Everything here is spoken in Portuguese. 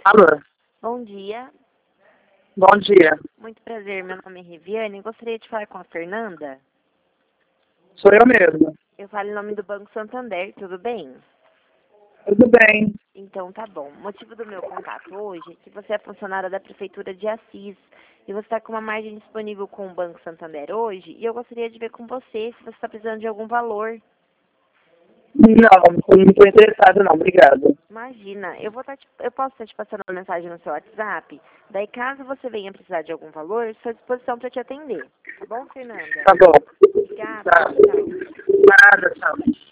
Alô, Bom dia, bom dia. muito prazer, meu nome é Riviane. Gostaria de falar com a Fernanda. Sou eu mesmo. Eu falo em nome do Banco Santander, tudo bem? Tudo bem? Então tá bom. O motivo do meu contato hoje é que você é funcionária da Prefeitura de Assis e você está com uma margem disponível com o Banco Santander hoje e eu gostaria de ver com você se você está precisando de algum valor. Não estou interessado não, obrigado. Imagina, eu posso estar te passando uma mensagem no seu WhatsApp, daí caso você venha precisar de algum valor, estou à disposição para te atender. Tá bom, Fernanda? Tá bom. Obrigada, Tá. tchau, tchau. Nada, tchau.